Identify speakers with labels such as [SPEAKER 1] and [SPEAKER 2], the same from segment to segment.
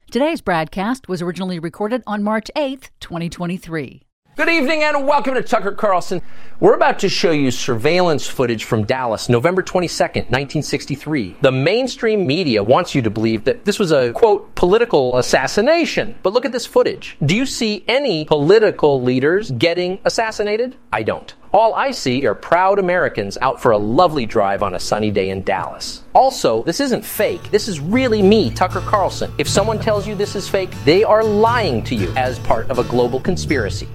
[SPEAKER 1] Today's broadcast was originally recorded on March 8th, 2023.
[SPEAKER 2] Good evening and welcome to Tucker Carlson. We're about to show you surveillance footage from Dallas, November 22nd, 1963. The mainstream media wants you to believe that this was a, quote, political assassination. But look at this footage. Do you see any political leaders getting assassinated? I don't. All I see are proud Americans out for a lovely drive on a sunny day in Dallas. Also, this isn't fake. This is really me, Tucker Carlson. If someone tells you this is fake, they are lying to you as part of a global conspiracy.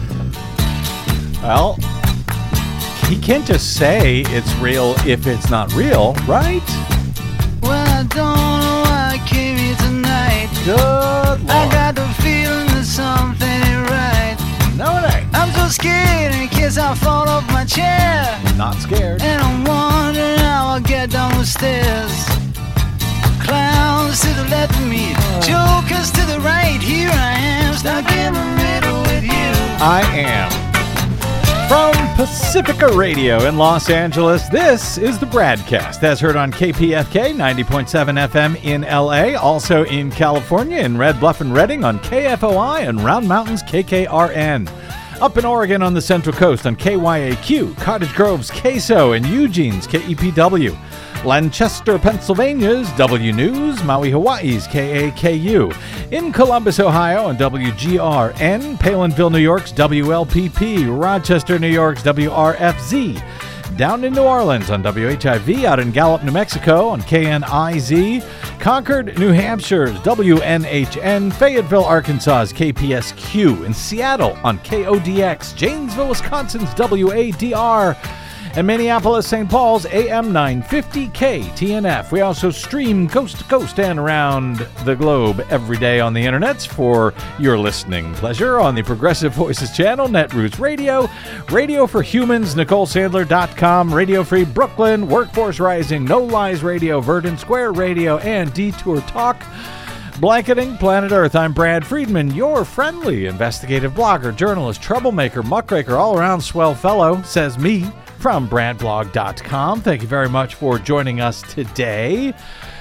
[SPEAKER 3] Well, he can't just say it's real if it's not real, right?
[SPEAKER 4] Well, I don't know why I came here tonight.
[SPEAKER 3] Good Lord.
[SPEAKER 4] I got the feeling that something ain't right.
[SPEAKER 3] No, it ain't.
[SPEAKER 4] I'm so scared in case I fall off my chair.
[SPEAKER 3] Not scared.
[SPEAKER 4] And I'm wondering how I'll get down the stairs. Clowns to the left of me, jokers to the right. Here I am, stuck in the middle with you.
[SPEAKER 3] I am. From Pacifica Radio in Los Angeles, this is the Bradcast, as heard on KPFK 90.7 FM in LA, also in California in Red Bluff and Redding on KFOI and Round Mountains KKRN. Up in Oregon on the Central Coast on KYAQ, Cottage Grove's KSO, and Eugene's KEPW. Lancaster, Pennsylvania's W News, Maui, Hawaii's KAKU. In Columbus, Ohio on WGRN, Palinville, New York's WLPP, Rochester, New York's WRFZ. Down in New Orleans on WHIV, out in Gallup, New Mexico on KNIZ, Concord, New Hampshire's WNHN, Fayetteville, Arkansas's KPSQ, in Seattle on KODX, Janesville, Wisconsin's WADR, and Minneapolis, St. Paul's AM 950 KTNF. We also stream coast to coast and around the globe every day on the internets for your listening pleasure on the Progressive Voices channel, Netroots Radio, Radio for Humans, NicoleSandler.com, Radio Free Brooklyn, Workforce Rising, No Lies Radio, Verdant Square Radio, and Detour Talk. Blanketing Planet Earth, I'm Brad Friedman, your friendly investigative blogger, journalist, troublemaker, muckraker, all-around swell fellow, says me, from bradblog.com. Thank you very much for joining us today.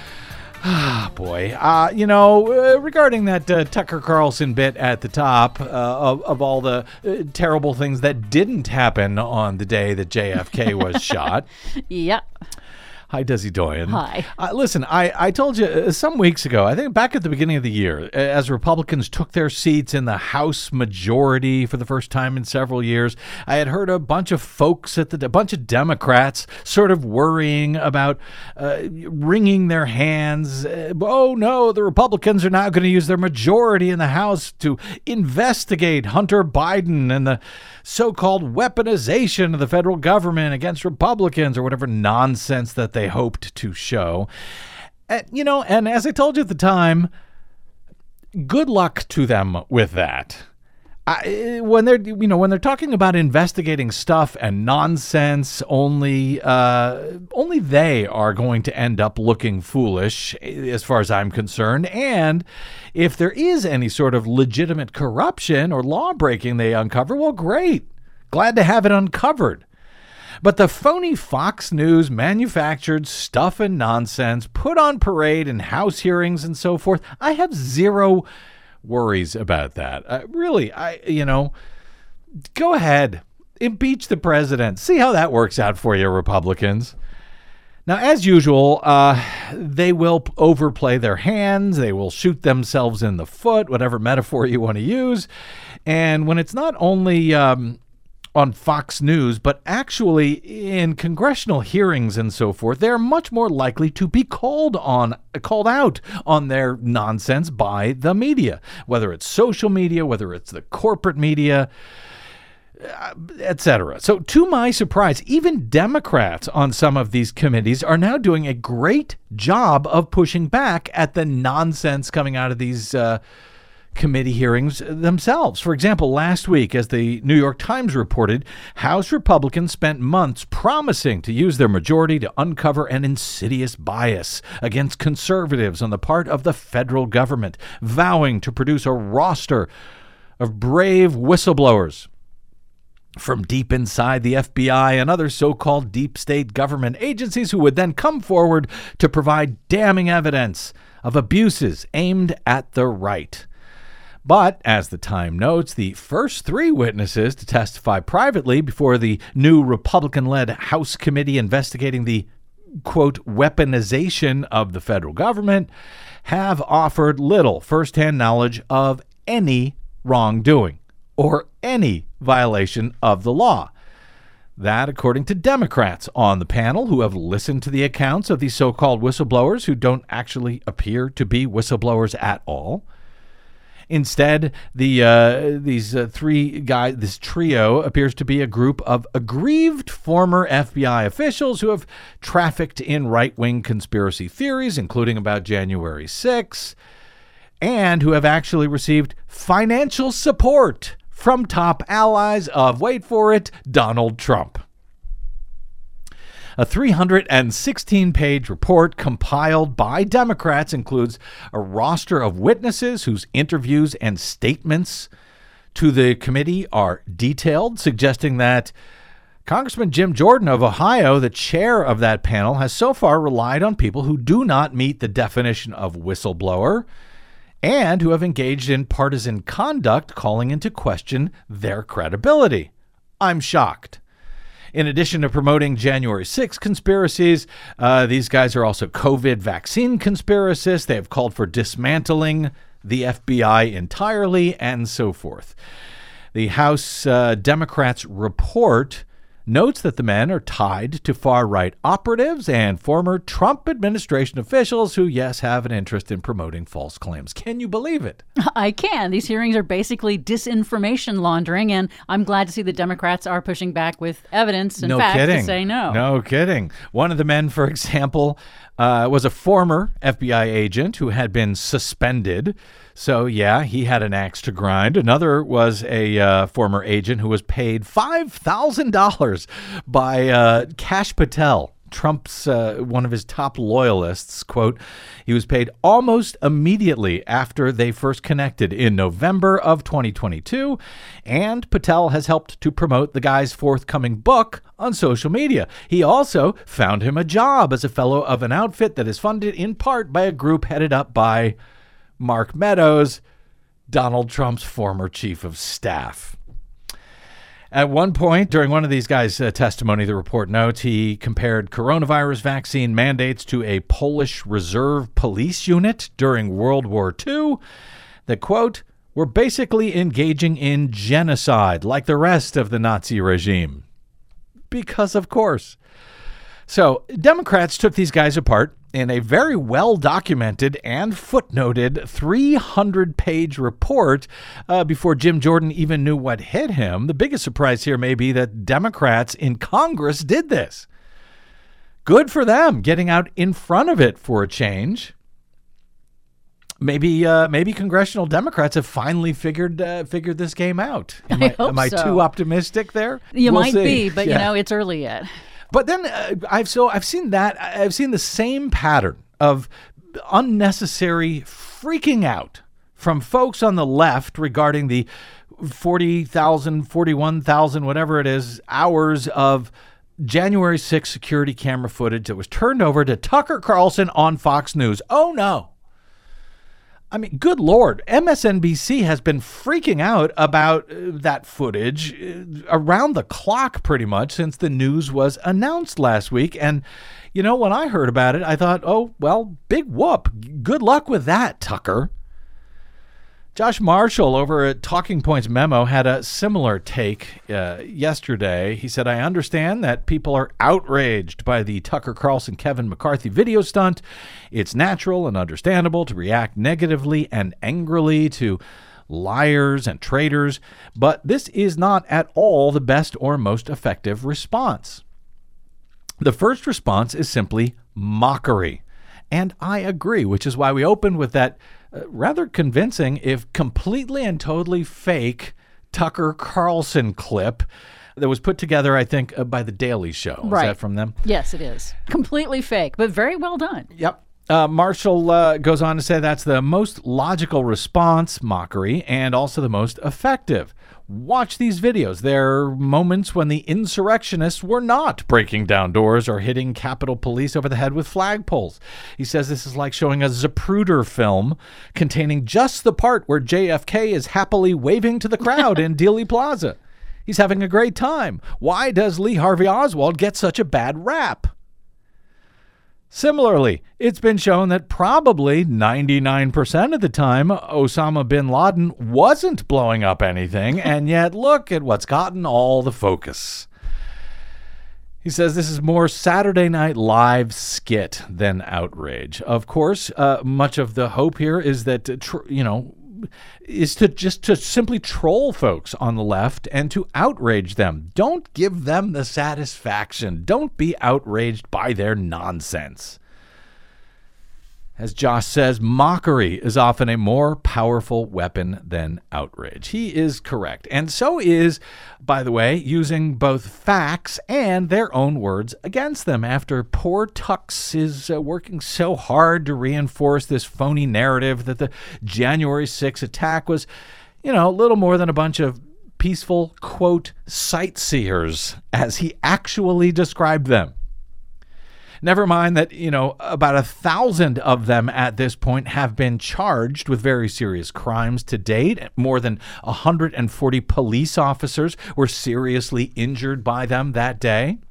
[SPEAKER 3] Ah, boy. Regarding that Tucker Carlson bit at the top of all the terrible things that didn't happen on the day that JFK was shot.
[SPEAKER 1] Yep.
[SPEAKER 3] Hi, Desi Doyen.
[SPEAKER 1] Hi.
[SPEAKER 3] Listen, I told you some weeks ago, I think back at the beginning of the year, as Republicans took their seats in the House majority for the first time in several years, I had heard a bunch of folks a bunch of Democrats sort of worrying about wringing their hands. Oh, no, the Republicans are now going to use their majority in the House to investigate Hunter Biden and the so-called weaponization of the federal government against Republicans or whatever nonsense that they hoped to show. And as I told you at the time, good luck to them with that. When they're talking about investigating stuff and nonsense, only they are going to end up looking foolish, as far as I'm concerned. And if there is any sort of legitimate corruption or law breaking they uncover, well, great. Glad to have it uncovered. But the phony Fox News manufactured stuff and nonsense put on parade in House hearings and so forth, I have zero worries about that. Go ahead. Impeach the president. See how that works out for you, Republicans. Now, as usual, they will overplay their hands. They will shoot themselves in the foot, whatever metaphor you want to use. And when it's not only on Fox News, but actually in congressional hearings and so forth, they're much more likely to be called out on their nonsense by the media, whether it's social media, whether it's the corporate media, etc. So to my surprise, even Democrats on some of these committees are now doing a great job of pushing back at the nonsense coming out of these committee hearings themselves. For example, last week, as the New York Times reported, House Republicans spent months promising to use their majority to uncover an insidious bias against conservatives on the part of the federal government, vowing to produce a roster of brave whistleblowers from deep inside the FBI and other so-called deep state government agencies who would then come forward to provide damning evidence of abuses aimed at the right. But, as the Time notes, the first 3 witnesses to testify privately before the new Republican-led House committee investigating the, quote, weaponization of the federal government have offered little firsthand knowledge of any wrongdoing or any violation of the law. That, according to Democrats on the panel who have listened to the accounts of these so-called whistleblowers who don't actually appear to be whistleblowers at all. Instead, these 3 guys, this trio, appears to be a group of aggrieved former FBI officials who have trafficked in right-wing conspiracy theories, including about January 6th, and who have actually received financial support from top allies of, wait for it, Donald Trump. A 316-page report compiled by Democrats includes a roster of witnesses whose interviews and statements to the committee are detailed, suggesting that Congressman Jim Jordan of Ohio, the chair of that panel, has so far relied on people who do not meet the definition of whistleblower and who have engaged in partisan conduct, calling into question their credibility. I'm shocked. In addition to promoting January 6 conspiracies, these guys are also COVID vaccine conspiracists. They have called for dismantling the FBI entirely and so forth. The House Democrats' report notes that the men are tied to far-right operatives and former Trump administration officials who, yes, have an interest in promoting false claims. Can you believe it?
[SPEAKER 1] I can. These hearings are basically disinformation laundering, and I'm glad to see the Democrats are pushing back with evidence and facts to say no.
[SPEAKER 3] No kidding. One of the men, for example, was a former FBI agent who had been suspended. So, yeah, he had an axe to grind. Another was a former agent who was paid $5,000 by Kash Patel, Trump's one of his top loyalists. Quote, he was paid almost immediately after they first connected in November of 2022, and Patel has helped to promote the guy's forthcoming book on social media. He also found him a job as a fellow of an outfit that is funded in part by a group headed up by Mark Meadows, Donald Trump's former chief of staff. At one point, during one of these guys' testimony, the report notes, he compared coronavirus vaccine mandates to a Polish reserve police unit during World War II that, quote, were basically engaging in genocide like the rest of the Nazi regime. Because, of course. So, Democrats took these guys apart in a very well-documented and footnoted 300-page report before Jim Jordan even knew what hit him. The biggest surprise here may be that Democrats in Congress did this. Good for them, getting out in front of it for a change. Maybe congressional Democrats have finally figured this game out. Am I too optimistic there?
[SPEAKER 1] You might be, but it's early yet.
[SPEAKER 3] But then I've seen the same pattern of unnecessary freaking out from folks on the left regarding the 40,000, 41,000, whatever it is, hours of January 6th security camera footage that was turned over to Tucker Carlson on Fox News. Oh, no. I mean, good Lord, MSNBC has been freaking out about that footage around the clock pretty much since the news was announced last week. And, when I heard about it, I thought, oh, well, big whoop. Good luck with that, Tucker. Josh Marshall over at Talking Points Memo had a similar take yesterday. He said, I understand that people are outraged by the Tucker Carlson Kevin McCarthy video stunt. It's natural and understandable to react negatively and angrily to liars and traitors, but this is not at all the best or most effective response. The first response is simply mockery. And I agree, which is why we opened with that rather convincing, if completely and totally fake, Tucker Carlson clip that was put together, I think, by The Daily Show. Is that from them?
[SPEAKER 1] Yes, it is. Completely fake, but very well done.
[SPEAKER 3] Yep. Marshall goes on to say that's the most logical response, mockery, and also the most effective. Watch these videos. They're moments when the insurrectionists were not breaking down doors or hitting Capitol Police over the head with flagpoles. He says this is like showing a Zapruder film containing just the part where JFK is happily waving to the crowd in Dealey Plaza. He's having a great time. Why does Lee Harvey Oswald get such a bad rap? Similarly, it's been shown that probably 99% of the time Osama bin Laden wasn't blowing up anything, and yet look at what's gotten all the focus. He says this is more Saturday Night Live skit than outrage. Of course, much of the hope here is that, is to simply troll folks on the left and to outrage them. Don't give them the satisfaction. Don't be outraged by their nonsense. As Josh says, mockery is often a more powerful weapon than outrage. He is correct. And so is, by the way, using both facts and their own words against them. After poor Tux is working so hard to reinforce this phony narrative that the January 6th attack was, a little more than a bunch of peaceful, quote, sightseers, as he actually described them. Never mind that, about 1,000 of them at this point have been charged with very serious crimes to date. More than 140 police officers were seriously injured by them that day.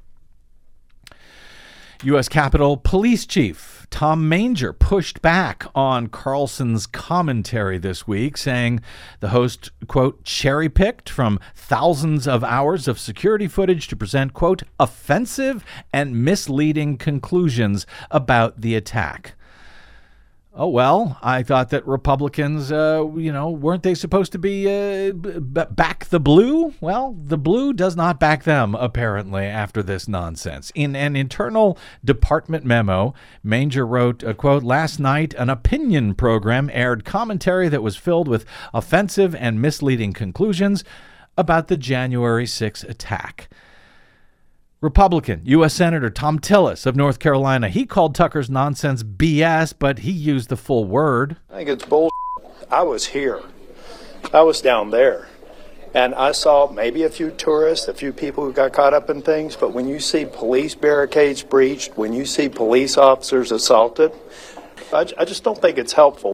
[SPEAKER 3] U.S. Capitol Police Chief Tom Manger pushed back on Carlson's commentary this week, saying the host, quote, cherry-picked from thousands of hours of security footage to present, quote, offensive and misleading conclusions about the attack. Oh, well, I thought that Republicans, weren't they supposed to be back the blue? Well, the blue does not back them, apparently, after this nonsense. In an internal department memo, Manger wrote, quote, last night, an opinion program aired commentary that was filled with offensive and misleading conclusions about the January 6th attack. Republican U.S. Senator Thom Tillis of North Carolina, he called Tucker's nonsense BS, but he used the full word.
[SPEAKER 5] I think it's bullshit. I was here. I was down there. And I saw maybe a few tourists, a few people who got caught up in things, but when you see police barricades breached, when you see police officers assaulted, I just don't think it's helpful.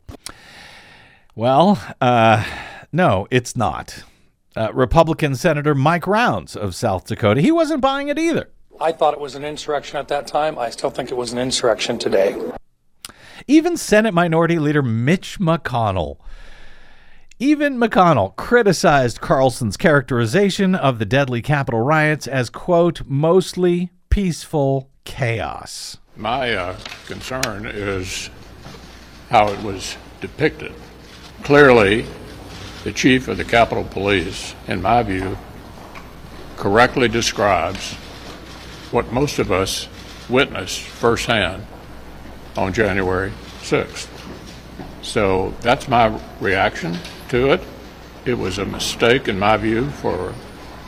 [SPEAKER 3] Well, no, it's not. Republican Senator Mike Rounds of South Dakota, he wasn't buying it either.
[SPEAKER 6] I thought it was an insurrection at that time. I still think it was an insurrection today.
[SPEAKER 3] Even Senate Minority Leader Mitch McConnell. Even McConnell criticized Carlson's characterization of the deadly Capitol riots as, quote, mostly peaceful chaos.
[SPEAKER 7] My concern is how it was depicted. Clearly, the chief of the Capitol Police, in my view, correctly describes what most of us witnessed firsthand on January 6th. So that's my reaction to it. It was a mistake, in my view, for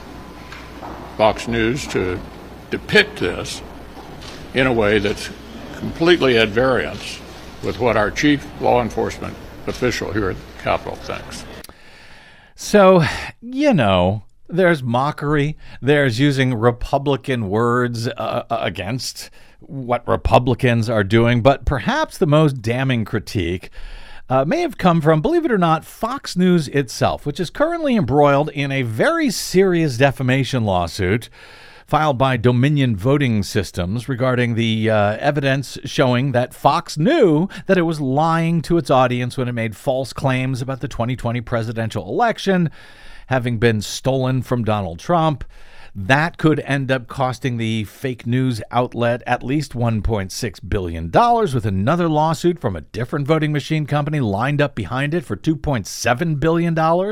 [SPEAKER 7] Fox News to depict this in a way that's completely at variance with what our chief law enforcement official here at the Capitol thinks.
[SPEAKER 3] So, there's mockery. There's using Republican words against what Republicans are doing. But perhaps the most damning critique may have come from, believe it or not, Fox News itself, which is currently embroiled in a very serious defamation lawsuit filed by Dominion Voting Systems regarding the evidence showing that Fox knew that it was lying to its audience when it made false claims about the 2020 presidential election having been stolen from Donald Trump. That could end up costing the fake news outlet at least $1.6 billion, with another lawsuit from a different voting machine company lined up behind it for $2.7 billion.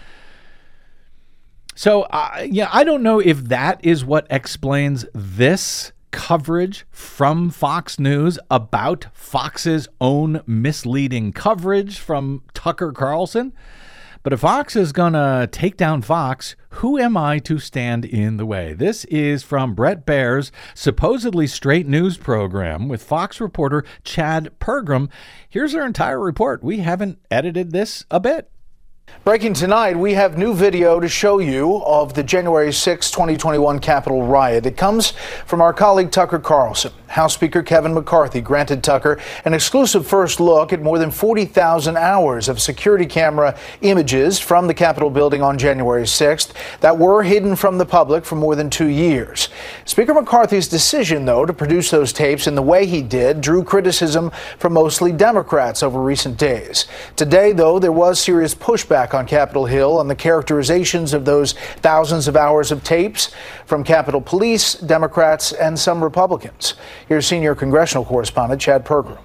[SPEAKER 3] So, I don't know if that is what explains this coverage from Fox News about Fox's own misleading coverage from Tucker Carlson. But if Fox is going to take down Fox, who am I to stand in the way? This is from Bret Baier's supposedly straight news program with Fox reporter Chad Pergram. Here's our entire report. We haven't edited this a bit.
[SPEAKER 8] Breaking tonight, we have new video to show you of the January 6, 2021 Capitol riot. It comes from our colleague Tucker Carlson. House Speaker Kevin McCarthy granted Tucker an exclusive first look at more than 40,000 hours of security camera images from the Capitol building on January 6th that were hidden from the public for more than 2 years. Speaker McCarthy's decision, though, to produce those tapes in the way he did drew criticism from mostly Democrats over recent days. Today, though, there was serious pushback on Capitol Hill on the characterizations of those thousands of hours of tapes from Capitol Police, Democrats, and some Republicans. Here's senior congressional correspondent Chad Pergram.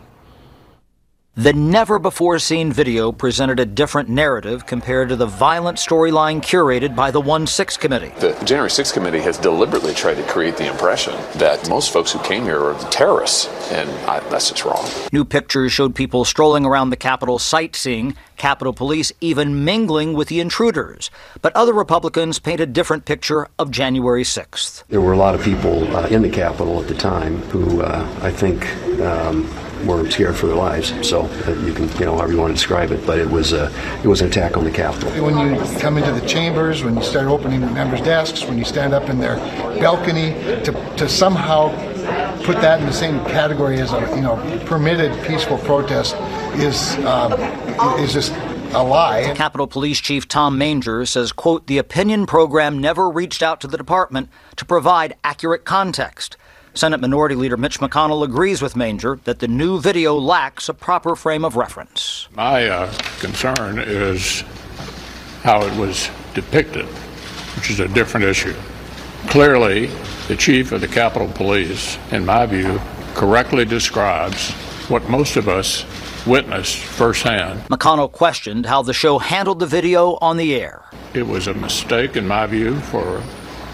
[SPEAKER 9] The never-before-seen video presented a different narrative compared to the violent storyline curated by the 1-6 Committee.
[SPEAKER 10] The January 6th Committee has deliberately tried to create the impression that most folks who came here are terrorists, and that's just wrong.
[SPEAKER 9] New pictures showed people strolling around the Capitol sightseeing, Capitol Police even mingling with the intruders. But other Republicans paint a different picture of January 6th.
[SPEAKER 11] There were a lot of people in the Capitol at the time who I think were scared for their lives. So you can, however you want to describe it, but it was an attack on the Capitol.
[SPEAKER 12] When you come into the chambers, when you start opening the members' desks, when you stand up in their balcony, to somehow put that in the same category as a permitted peaceful protest is just a lie.
[SPEAKER 9] Capitol Police Chief Tom Manger says, quote, the opinion program never reached out to the department to provide accurate context. Senate Minority Leader Mitch McConnell agrees with Manger that the new video lacks a proper frame of reference.
[SPEAKER 7] My concern is how it was depicted, which is a different issue. Clearly, the chief of the Capitol Police, in my view, correctly describes what most of us witnessed firsthand.
[SPEAKER 9] McConnell questioned how the show handled the video on the air.
[SPEAKER 7] It was a mistake, in my view, for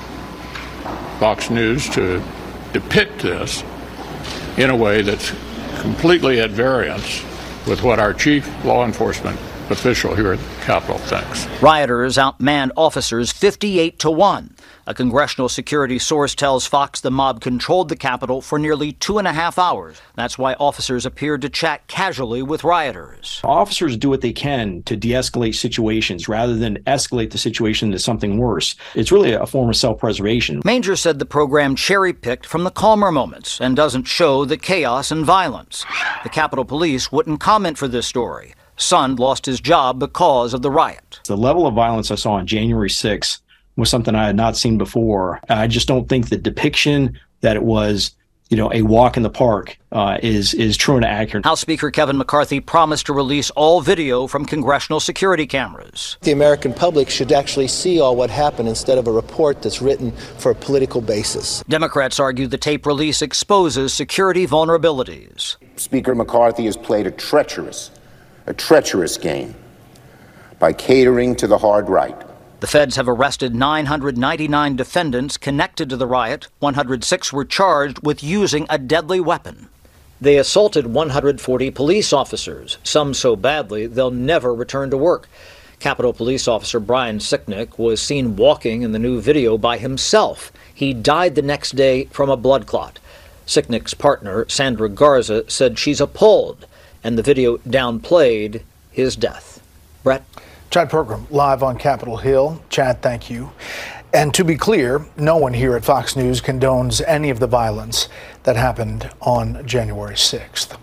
[SPEAKER 7] Fox News to depict this in a way that's completely at variance with what our chief law enforcement official here at the Capitol thinks.
[SPEAKER 9] Rioters outmanned officers 58-1. A congressional security source tells Fox the mob controlled the Capitol for nearly 2.5 hours. That's why officers appeared to chat casually with rioters.
[SPEAKER 13] Officers do what they can to de-escalate situations rather than escalate the situation to something worse. It's really a form of self-preservation.
[SPEAKER 9] Manger said the program cherry-picked from the calmer moments and doesn't show the chaos and violence. The Capitol Police wouldn't comment for this story. Son lost his job because of the riot.
[SPEAKER 13] The level of violence I saw on January 6th was something I had not seen before. I just don't think the depiction that it was, a walk in the park is true and accurate.
[SPEAKER 9] House Speaker Kevin McCarthy promised to release all video from congressional security cameras.
[SPEAKER 14] The American public should actually see all what happened instead of a report that's written for a political basis.
[SPEAKER 9] Democrats argue the tape release exposes security vulnerabilities.
[SPEAKER 15] Speaker McCarthy has played a treacherous game by catering to the hard right.
[SPEAKER 9] The feds have arrested 999 defendants connected to the riot. 106 were charged with using a deadly weapon. They assaulted 140 police officers, some so badly they'll never return to work. Capitol Police Officer Brian Sicknick was seen walking in the new video by himself. He died the next day from a blood clot. Sicknick's partner, Sandra Garza, said she's appalled, and the video downplayed his death. Brett?
[SPEAKER 8] Chad Pergram, live on Capitol Hill. Chad, thank you. And to be clear, no one here at Fox News condones any of the violence that happened on January 6th.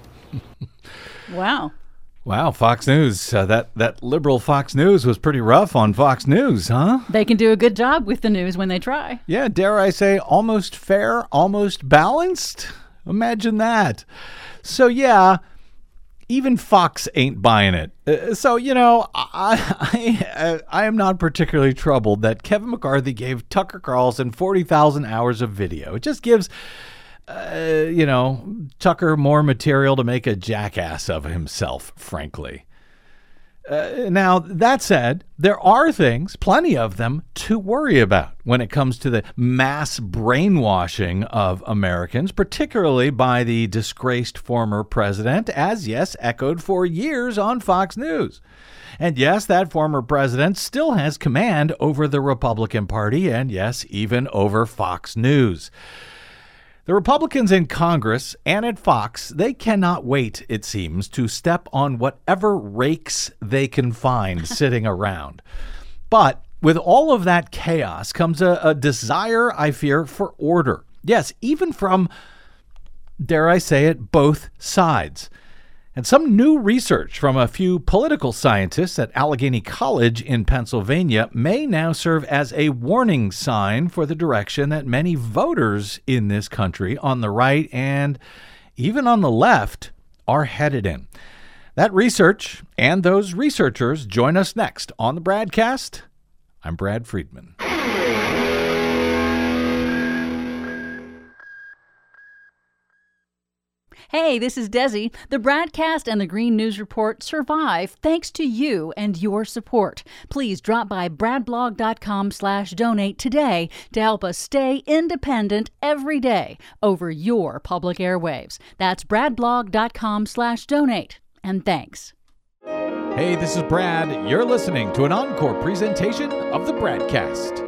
[SPEAKER 1] Wow.
[SPEAKER 3] Wow, Fox News. That liberal Fox News was pretty rough on Fox News, huh?
[SPEAKER 1] They can do a good job with the news when they try.
[SPEAKER 3] Yeah, dare I say almost fair, almost balanced? Imagine that. So, yeah, even Fox ain't buying it. I am not particularly troubled that Kevin McCarthy gave Tucker Carlson 40,000 hours of video. It just gives, Tucker more material to make a jackass of himself, frankly. Now, that said, there are things, plenty of them, to worry about when it comes to the mass brainwashing of Americans, particularly by the disgraced former president, as, yes, echoed for years on Fox News. And yes, that former president still has command over the Republican Party and, yes, even over Fox News. The Republicans in Congress and at Fox, they cannot wait, it seems, to step on whatever rakes they can find sitting around. But with all of that chaos comes a desire, I fear, for order. Yes, even from, dare I say it, both sides. And some new research from a few political scientists at Allegheny College in Pennsylvania may now serve as a warning sign for the direction that many voters in this country on the right and even on the left are headed in. That research and those researchers join us next on the Bradcast. I'm Brad Friedman.
[SPEAKER 1] Hey, this is Desi. The Bradcast and the Green News Report survive thanks to you and your support. Please drop by bradblog.com/donate today to help us stay independent every day over your public airwaves. That's bradblog.com/donate. And thanks.
[SPEAKER 3] Hey, this is Brad. You're listening to an encore presentation of the Bradcast.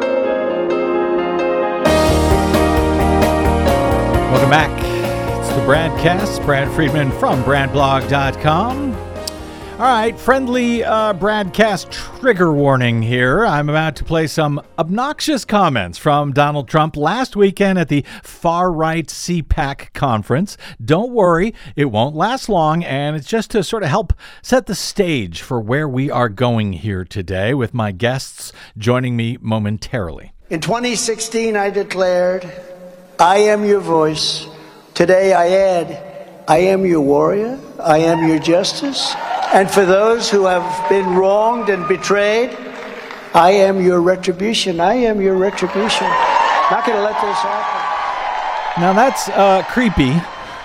[SPEAKER 3] Welcome back. The Bradcast, Brad Friedman from bradblog.com. All right, friendly Bradcast trigger warning here. I'm about to play some obnoxious comments from Donald Trump last weekend at the far-right CPAC conference. Don't worry, it won't last long, and it's just to sort of help set the stage for where we are going here today with my guests joining me momentarily.
[SPEAKER 16] In 2016, I declared, I am your voice. Today I add, I am your warrior, I am your justice, and for those who have been wronged and betrayed, I am your retribution. I am your retribution. Not going to let this happen.
[SPEAKER 3] Now that's creepy.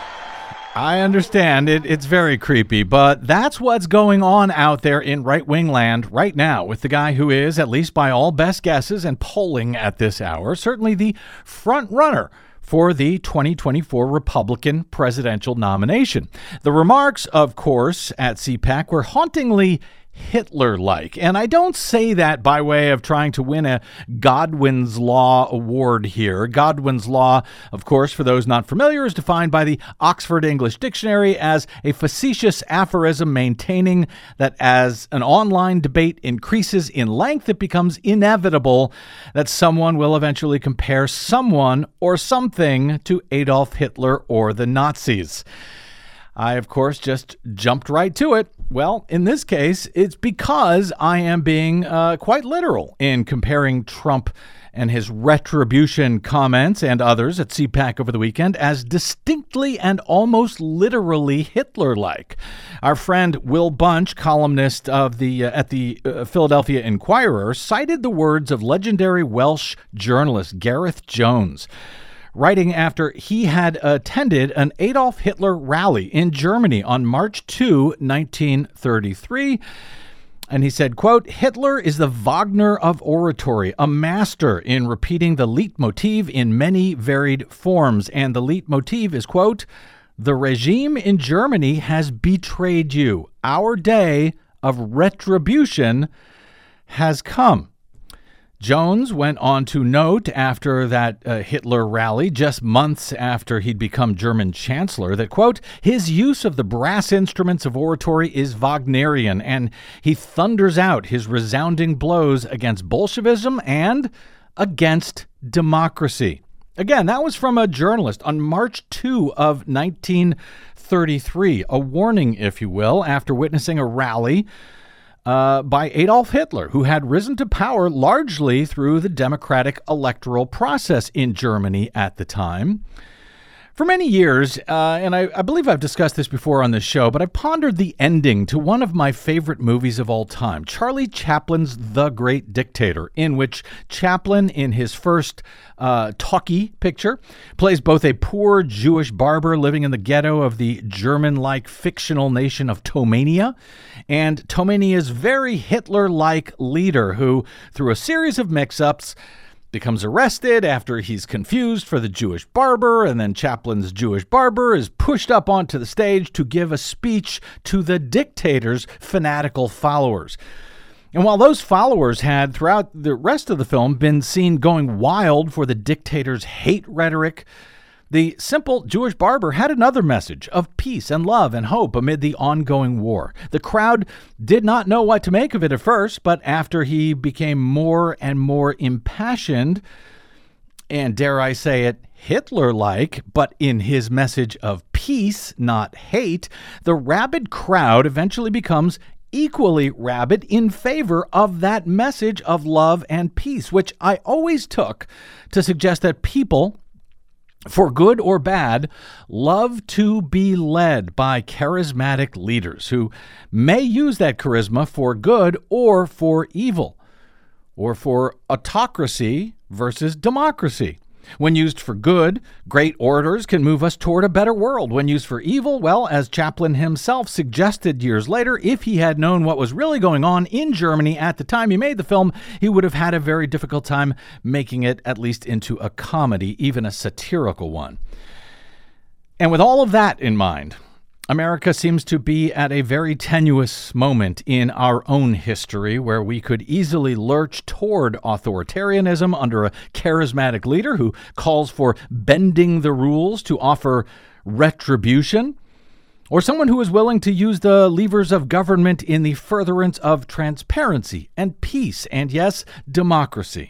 [SPEAKER 3] I understand it's very creepy, but that's what's going on out there in right-wing land right now with the guy who is, at least by all best guesses and polling at this hour, certainly the front runner for the 2024 Republican presidential nomination. The remarks, of course, at CPAC were hauntingly Hitler-like. And I don't say that by way of trying to win a Godwin's Law award here. Godwin's Law, of course, for those not familiar, is defined by the Oxford English Dictionary as a facetious aphorism maintaining that as an online debate increases in length, it becomes inevitable that someone will eventually compare someone or something to Adolf Hitler or the Nazis. I, of course, just jumped right to it. Well, in this case, it's because I am being quite literal in comparing Trump and his retribution comments and others at CPAC over the weekend as distinctly and almost literally Hitler-like. Our friend Will Bunch, columnist of at the Philadelphia Inquirer, cited the words of legendary Welsh journalist Gareth Jones, writing after he had attended an Adolf Hitler rally in Germany on March 2, 1933. And he said, quote, Hitler is the Wagner of oratory, a master in repeating the leitmotif in many varied forms. And the leitmotif is, quote, the regime in Germany has betrayed you. Our day of retribution has come. Jones went on to note after that Hitler rally, just months after he'd become German chancellor, that, quote, his use of the brass instruments of oratory is Wagnerian, and he thunders out his resounding blows against Bolshevism and against democracy. Again, that was from a journalist on March 2 of 1933, a warning, if you will, after witnessing a rally by Adolf Hitler, who had risen to power largely through the democratic electoral process in Germany at the time. For many years, and I believe I've discussed this before on this show, but I pondered the ending to one of my favorite movies of all time, Charlie Chaplin's The Great Dictator, in which Chaplin, in his first talkie picture, plays both a poor Jewish barber living in the ghetto of the German-like fictional nation of Tomania, and Tomania's very Hitler-like leader who, through a series of mix-ups, becomes arrested after he's confused for the Jewish barber, and then Chaplin's Jewish barber is pushed up onto the stage to give a speech to the dictator's fanatical followers. And while those followers had, throughout the rest of the film, been seen going wild for the dictator's hate rhetoric, the simple Jewish barber had another message of peace and love and hope amid the ongoing war. The crowd did not know what to make of it at first, but after he became more and more impassioned, and dare I say it, Hitler-like, but in his message of peace, not hate, the rabid crowd eventually becomes equally rabid in favor of that message of love and peace, which I always took to suggest that people, for good or bad, love to be led by charismatic leaders who may use that charisma for good or for evil, or for autocracy versus democracy. When used for good, great orators can move us toward a better world. When used for evil, well, as Chaplin himself suggested years later, if he had known what was really going on in Germany at the time he made the film, he would have had a very difficult time making it at least into a comedy, even a satirical one. And with all of that in mind, America seems to be at a very tenuous moment in our own history where we could easily lurch toward authoritarianism under a charismatic leader who calls for bending the rules to offer retribution, or someone who is willing to use the levers of government in the furtherance of transparency and peace and, yes, democracy.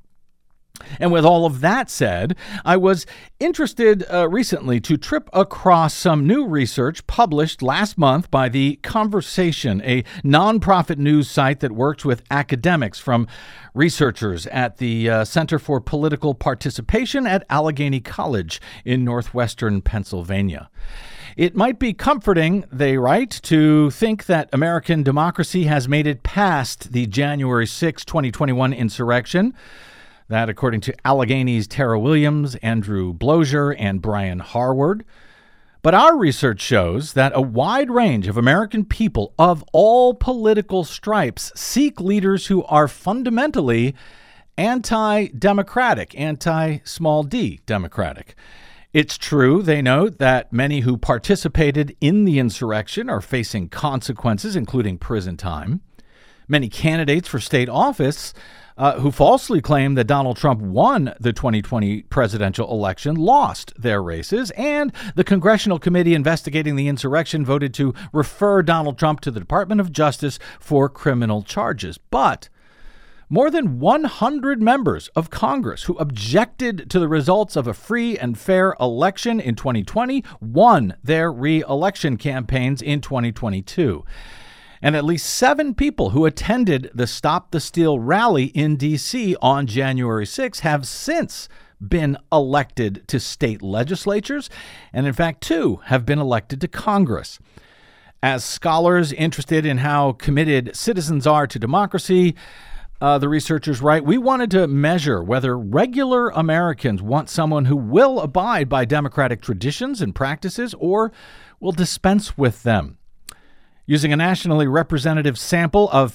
[SPEAKER 3] And with all of that said, I was interested recently to trip across some new research published last month by The Conversation, a nonprofit news site that works with academics from researchers at the Center for Political Participation at Allegheny College in northwestern Pennsylvania. It might be comforting, they write, to think that American democracy has made it past the January 6, 2021 insurrection. That, according to Allegheny's Tara Williams, Andrew Blozier, and Brian Harward. But our research shows that a wide range of American people of all political stripes seek leaders who are fundamentally anti-democratic, anti-small d democratic. It's true, they note, that many who participated in the insurrection are facing consequences, including prison time. Many candidates for state office who falsely claimed that Donald Trump won the 2020 presidential election lost their races, and the congressional committee investigating the insurrection voted to refer Donald Trump to the Department of Justice for criminal charges. But more than 100 members of Congress who objected to the results of a free and fair election in 2020 won their re-election campaigns in 2022. And at least 7 people who attended the Stop the Steal rally in D.C. on January 6 have since been elected to state legislatures, and in fact 2 have been elected to Congress. As scholars interested in how committed citizens are to democracy, the researchers write, we wanted to measure whether regular Americans want someone who will abide by democratic traditions and practices or will dispense with them. Using a nationally representative sample of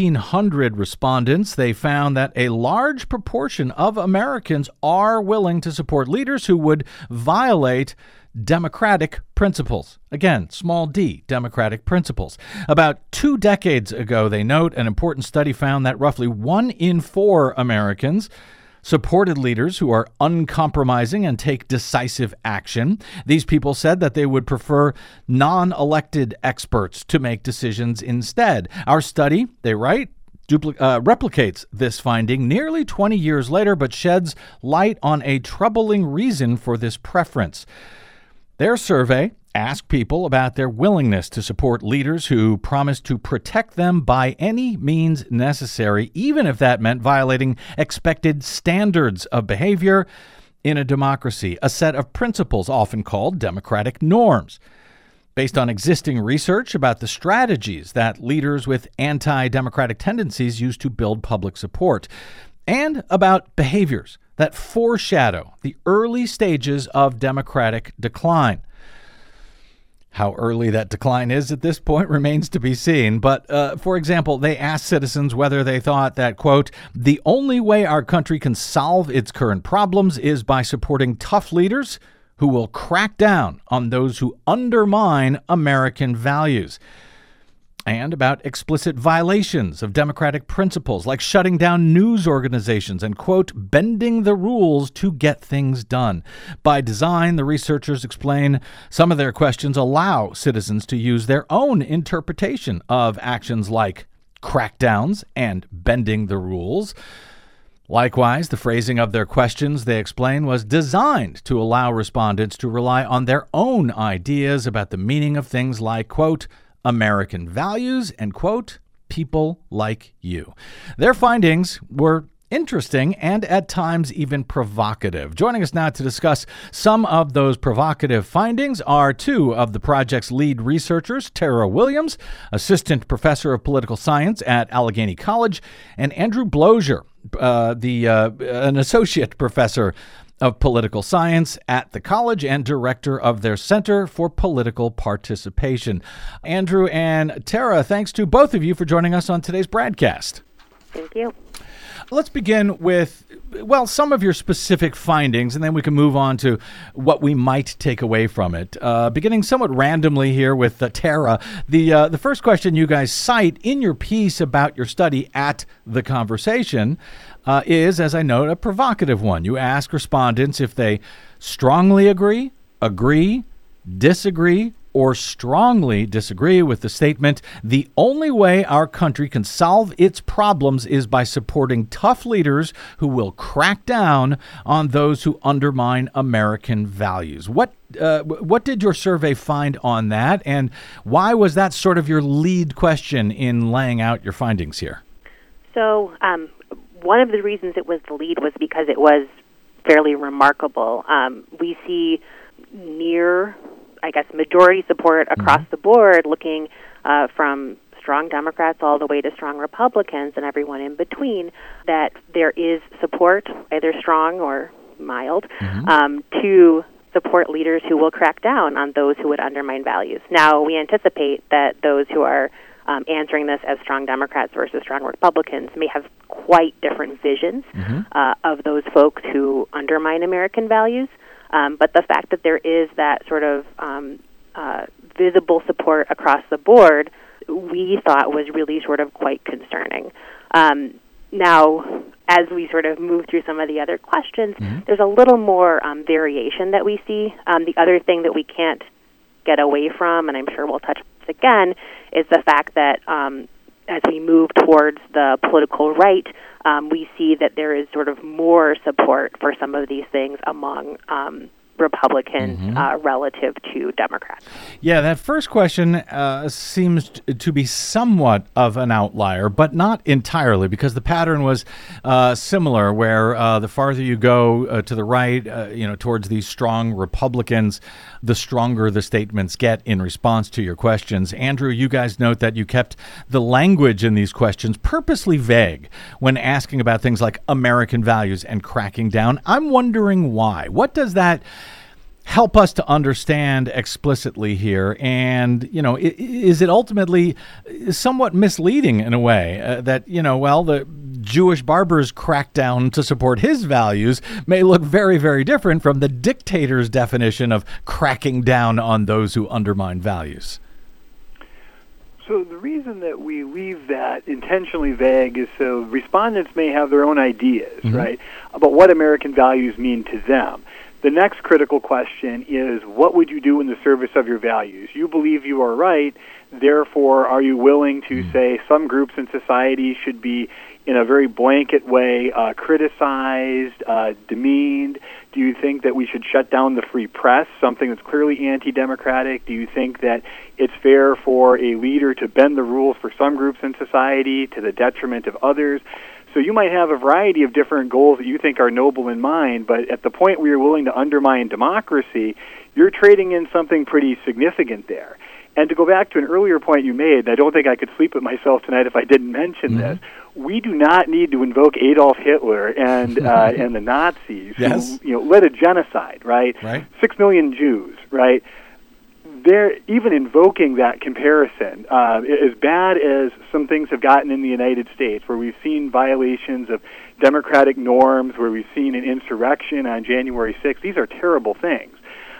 [SPEAKER 3] 1,500 respondents, they found that a large proportion of Americans are willing to support leaders who would violate democratic principles. Again, small d, democratic principles. About 2 decades ago, they note, an important study found that roughly 1 in 4 Americans supported leaders who are uncompromising and take decisive action. These people said that they would prefer non-elected experts to make decisions instead. Our study, they write, replicates this finding nearly 20 years later, but sheds light on a troubling reason for this preference. Their survey asked people about their willingness to support leaders who promised to protect them by any means necessary, even if that meant violating expected standards of behavior. in a democracy, a set of principles often called democratic norms, based on existing research about the strategies that leaders with anti-democratic tendencies use to build public support, and about behaviors that foreshadow the early stages of democratic decline. How early that decline is at this point remains to be seen. But, for example, they asked citizens whether they thought that, quote, the only way our country can solve its current problems is by supporting tough leaders who will crack down on those who undermine American values, and about explicit violations of democratic principles like shutting down news organizations and, quote, bending the rules to get things done. By design, the researchers explain some of their questions allow citizens to use their own interpretation of actions like crackdowns and bending the rules. Likewise, the phrasing of their questions, they explain, was designed to allow respondents to rely on their own ideas about the meaning of things like, quote, American values and, quote, people like you. Their findings were interesting and at times even provocative. Joining us now to discuss some of those provocative findings are two of the project's lead researchers, Tara Williams, assistant professor of political science at Allegheny College, and Andrew Bloger, an associate professor of political science at the college and director of their Center for Political Participation. Andrew and Tara, thanks to both of you for joining us on today's broadcast.
[SPEAKER 17] Thank you.
[SPEAKER 3] Let's begin with, well, some of your specific findings, and then we can move on to what we might take away from it. Beginning somewhat randomly here with Tara, the first question you guys cite in your piece about your study at The Conversation is, as I note, a provocative one. You ask respondents if they strongly agree, disagree, or strongly disagree with the statement, the only way our country can solve its problems is by supporting tough leaders who will crack down on those who undermine American values. What did your survey find on that, and why was that sort of your lead question in laying out your findings here?
[SPEAKER 17] So one of the reasons it was the lead was because it was fairly remarkable. We see majority support across the board, looking from strong Democrats all the way to strong Republicans and everyone in between, that there is support, either strong or mild, to support leaders who will crack down on those who would undermine values. Now, we anticipate that those who are answering this as strong Democrats versus strong Republicans may have quite different visions of those folks who undermine American values. But the fact that there is that sort of visible support across the board, we thought was really sort of quite concerning. Now, as we sort of move through some of the other questions, there's a little more variation that we see. The other thing that we can't get away from, and I'm sure we'll touch on this again, is the fact that as we move towards the political right, we see that there is sort of more support for some of these things among Republicans relative to Democrats.
[SPEAKER 3] Yeah, that first question seems to be somewhat of an outlier, but not entirely, because the pattern was similar, where the farther you go to the right, towards these strong Republicans, the stronger the statements get in response to your questions. Andrew, you guys note that you kept the language in these questions purposely vague when asking about things like American values and cracking down. I'm wondering why. What does that help us to understand explicitly here? And, is it ultimately somewhat misleading in a way that, the Jewish barber's crackdown to support his values may look very, very different from the dictator's definition of cracking down on those who undermine values?
[SPEAKER 18] So the reason that we leave that intentionally vague is so respondents may have their own ideas, right, about what American values mean to them. The next critical question is, what would you do in the service of your values? You believe you are right, therefore are you willing to say some groups in society should be, in a very blanket way, criticized, demeaned? Do you think that we should shut down the free press, something that's clearly anti-democratic? Do you think that it's fair for a leader to bend the rules for some groups in society to the detriment of others? So you might have a variety of different goals that you think are noble in mind, but at the point where you're willing to undermine democracy, you're trading in something pretty significant there. And to go back to an earlier point you made, and I don't think I could sleep with myself tonight if I didn't mention this, we do not need to invoke Adolf Hitler and and the Nazis who led a genocide, right? 6 million Jews, right? They're even invoking that comparison, as bad as some things have gotten in the United States, where we've seen violations of democratic norms, where we've seen an insurrection on January 6th. These are terrible things.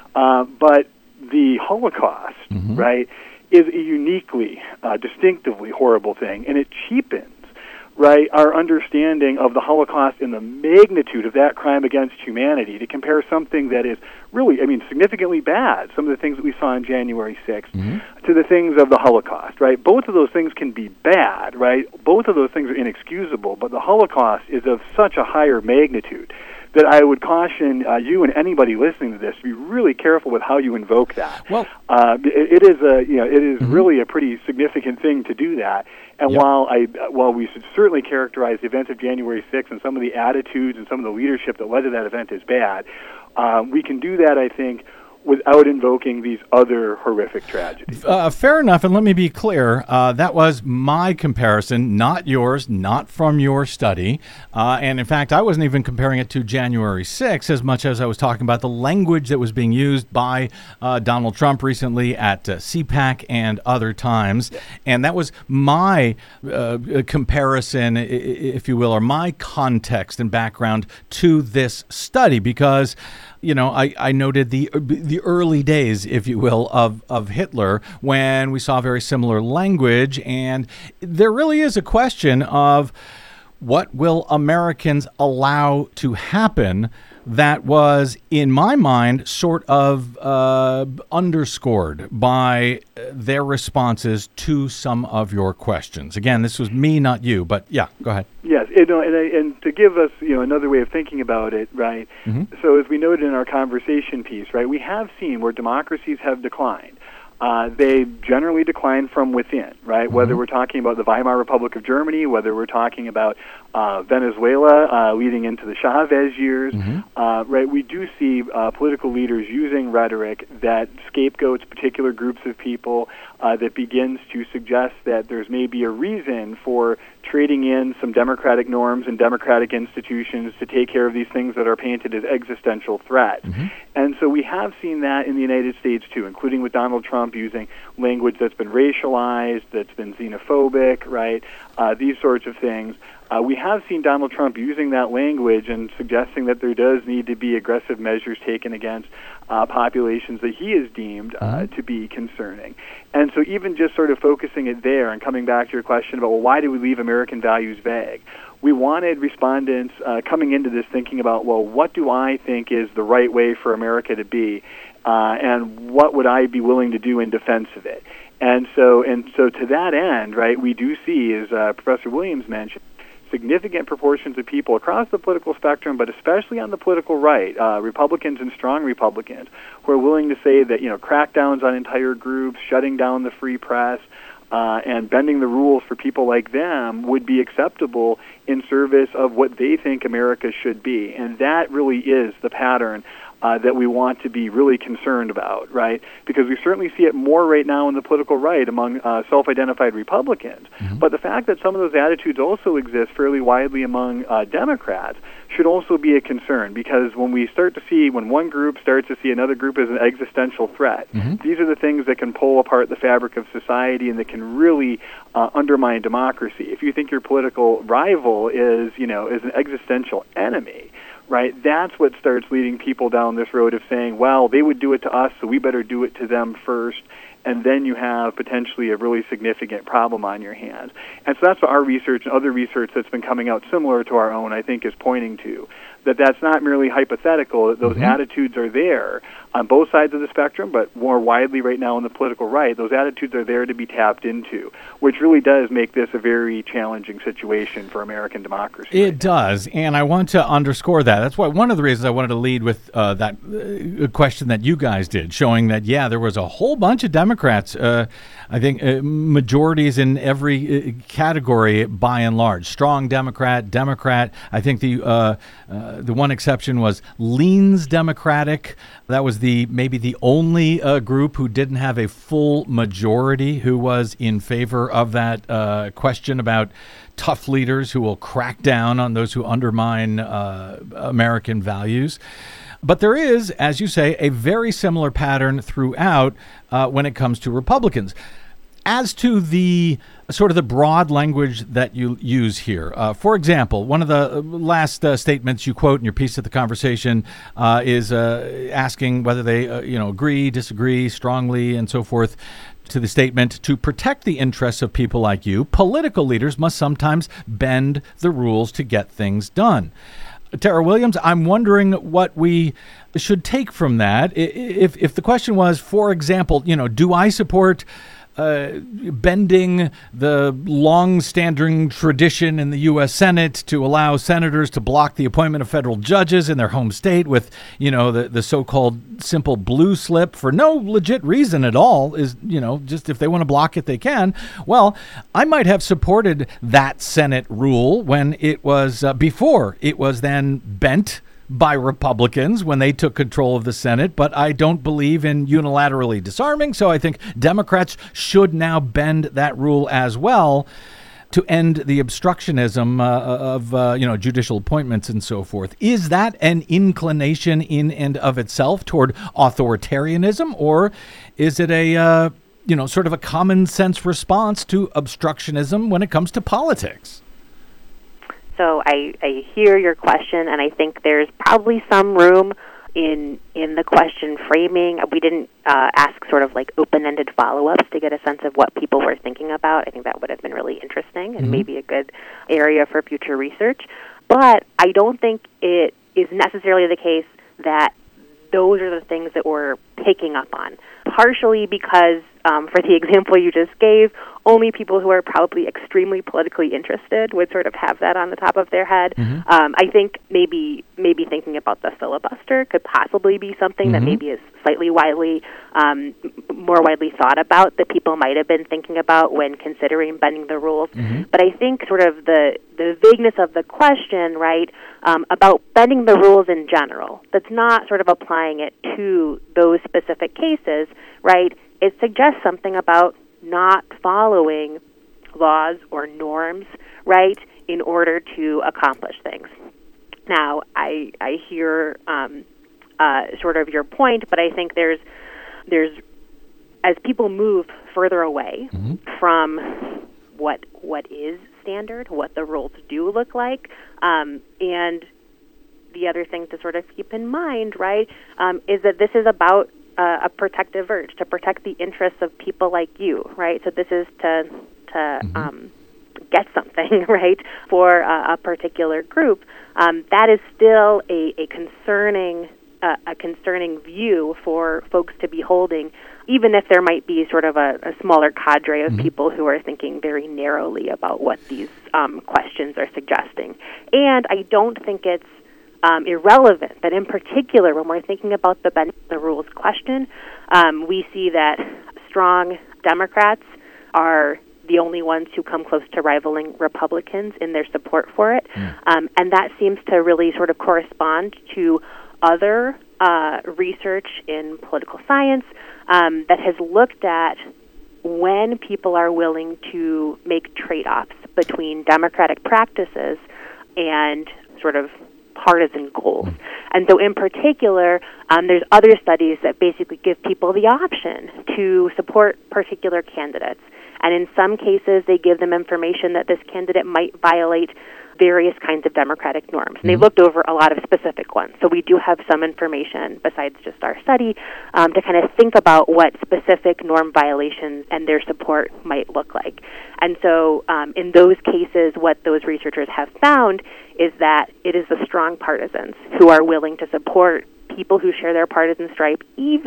[SPEAKER 18] But the Holocaust, right, is a uniquely, distinctively horrible thing, and it cheapens, right, our understanding of the Holocaust and the magnitude of that crime against humanity to compare something that is really, significantly bad, some of the things that we saw on January 6th, to the things of the Holocaust, right? Both of those things can be bad, right? Both of those things are inexcusable, but the Holocaust is of such a higher magnitude that I would caution you and anybody listening to this to be really careful with how you invoke that. Well, it is really a pretty significant thing to do that. And while we should certainly characterize the events of January 6th and some of the attitudes and some of the leadership that led to that event as bad, we can do that, I think, without invoking these other horrific tragedies.
[SPEAKER 3] Fair enough, and let me be clear. That was my comparison, not yours, not from your study. And in fact, I wasn't even comparing it to January 6th as much as I was talking about the language that was being used by Donald Trump recently at CPAC and other times. And that was my comparison, if you will, or my context and background to this study, because I noted the early days, if you will, of Hitler, when we saw very similar language. And there really is a question of what will Americans allow to happen that was, in my mind, sort of underscored by their responses to some of your questions. Again, this was me, not you, but yeah, go ahead.
[SPEAKER 18] Yes, and to give us another way of thinking about it, right? So as we noted in our conversation piece, right, we have seen where democracies have declined. They generally decline from within, right? Whether we're talking about the Weimar Republic of Germany, whether we're talking about Venezuela leading into the Chavez years, right? We do see political leaders using rhetoric that scapegoats particular groups of people, that begins to suggest that there's maybe a reason for trading in some democratic norms and democratic institutions to take care of these things that are painted as existential threats. And so we have seen that in the United States too, including with Donald Trump using language that's been racialized, that's been xenophobic, right? These sorts of things. We have seen Donald Trump using that language and suggesting that there does need to be aggressive measures taken against populations that he has deemed to be concerning. And so even just sort of focusing it there and coming back to your question about, well, why do we leave American values vague? We wanted respondents coming into this thinking about, well, what do I think is the right way for America to be, and what would I be willing to do in defense of it? And so to that end, right, we do see, as Professor Williams mentioned, significant proportions of people across the political spectrum, but especially on the political right, Republicans and strong Republicans, who are willing to say that, crackdowns on entire groups, shutting down the free press, and bending the rules for people like them would be acceptable in service of what they think America should be. And that really is the pattern that we want to be really concerned about, right? Because we certainly see it more right now in the political right among self-identified Republicans. But the fact that some of those attitudes also exist fairly widely among Democrats should also be a concern, because when one group starts to see another group as an existential threat, these are the things that can pull apart the fabric of society and that can really undermine democracy. If you think your political rival is an existential enemy, right, that's what starts leading people down this road of saying, well, they would do it to us, so we better do it to them first. And then you have potentially a really significant problem on your hands. And so that's what our research and other research that's been coming out similar to our own, I think, is pointing to. That's not merely hypothetical, that those attitudes are there on both sides of the spectrum, but more widely right now on the political right. Those attitudes are there to be tapped into, which really does make this a very challenging situation for American democracy.
[SPEAKER 3] It does, and I want to underscore that. That's why one of the reasons I wanted to lead with that question that you guys did, showing that, there was a whole bunch of Democrats Democrats. I think majorities in every category, by and large. Strong Democrat. I think the one exception was leans Democratic. That was maybe the only group who didn't have a full majority who was in favor of that question about tough leaders who will crack down on those who undermine American values. But there is, as you say, a very similar pattern throughout when it comes to Republicans. As to the sort of the broad language that you use here, for example, one of the last statements you quote in your piece of the conversation is asking whether they agree, disagree strongly, and so forth to the statement, to protect the interests of people like you, political leaders must sometimes bend the rules to get things done. Tara Williams, I'm wondering what we should take from that. If the question was, for example, do I support bending the long-standing tradition in the U.S. Senate to allow senators to block the appointment of federal judges in their home state with, the so-called simple blue slip for no legit reason at all, is, just if they want to block it, they can. Well, I might have supported that Senate rule when it was before it was then bent by Republicans when they took control of the Senate, but I don't believe in unilaterally disarming, so I think Democrats should now bend that rule as well to end the obstructionism of judicial appointments and so forth. Is that an inclination in and of itself toward authoritarianism, or is it a sort of a common sense response to obstructionism when it comes to politics?
[SPEAKER 17] So I hear your question, and I think there's probably some room in the question framing. We didn't ask sort of like open-ended follow-ups to get a sense of what people were thinking about. I think that would have been really interesting and maybe a good area for future research. But I don't think it is necessarily the case that those are the things that we're picking up on, partially because, for the example you just gave, only people who are probably extremely politically interested would sort of have that on the top of their head. I think maybe thinking about the filibuster could possibly be something that maybe is slightly more widely thought about, that people might have been thinking about when considering bending the rules. But I think sort of the vagueness of the question, right, about bending the rules in general, that's not sort of applying it to those specific cases, right, it suggests something about not following laws or norms, right, in order to accomplish things. Now, I hear sort of your point, but I think there's as people move further away from what is standard, what the rules do look like, and the other thing to sort of keep in mind, right, is that this is about a protective urge to protect the interests of people like you, right? So this is to get something, right, for a particular group. That is still a concerning view for folks to be holding, even if there might be sort of a smaller cadre of people who are thinking very narrowly about what these questions are suggesting. And I don't think it's irrelevant that, in particular, when we're thinking about the bending the rules question, we see that strong Democrats are the only ones who come close to rivaling Republicans in their support for it. And that seems to really sort of correspond to other research in political science that has looked at when people are willing to make trade-offs between democratic practices and sort of partisan goals. And so in particular, there's other studies that basically give people the option to support particular candidates. And in some cases, they give them information that this candidate might violate various kinds of democratic norms. And they've looked over a lot of specific ones. So we do have some information, besides just our study, to kind of think about what specific norm violations and their support might look like. And so in those cases, what those researchers have found is that it is the strong partisans who are willing to support people who share their partisan stripe, even